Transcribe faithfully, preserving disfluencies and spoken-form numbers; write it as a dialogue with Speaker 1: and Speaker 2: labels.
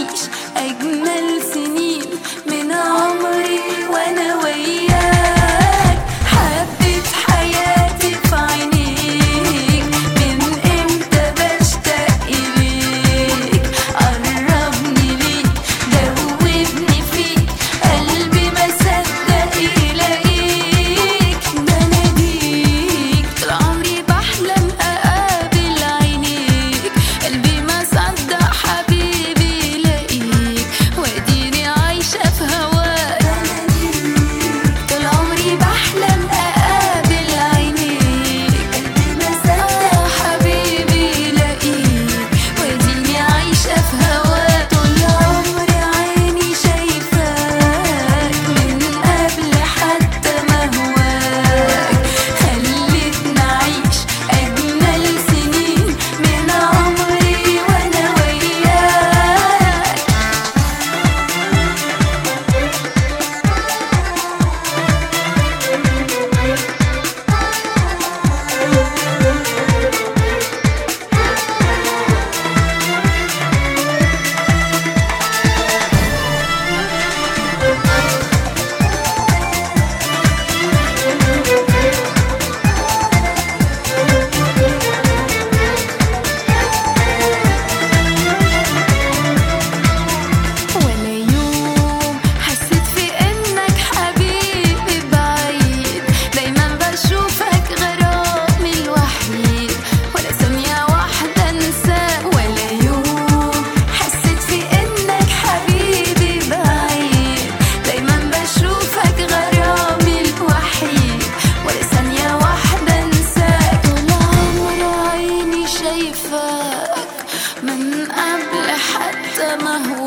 Speaker 1: نعيش أجمل سنين من عمري وأنا وياك. حبيت حياتي في عينيك، من إمتى بشتاق إليك. قربني ليك دوبني فيك، قلبي ما صدق يلاقيك. بناديك طول عمري بحلم أقابل عينيك، قلبي ما صدق حبيبي يلاقيك، واديني عايشة في هواك. طول عمري بحلم أقابل عينيك، قلبي ما صدق حبيبي يلاقيك، واديني عايشة في هواك. طول عمري عيني شايفاك، من قبل حتى ما هواك. خلتني أعيش أجمل سنين من عمري وأنا وياك. ولا يوم حسيت في إنك حبيبي بعيد، دايما بشوفك غرامي الوحيد، ولا ثانية واحدة أنساك. ولا يوم حسيت في إنك حبيبي بعيد، دايما بشوفك غرامي الوحيد، ولا ثانية واحدة أنساك. طول عمري عيني شايفاك، من قبل حتى ما هو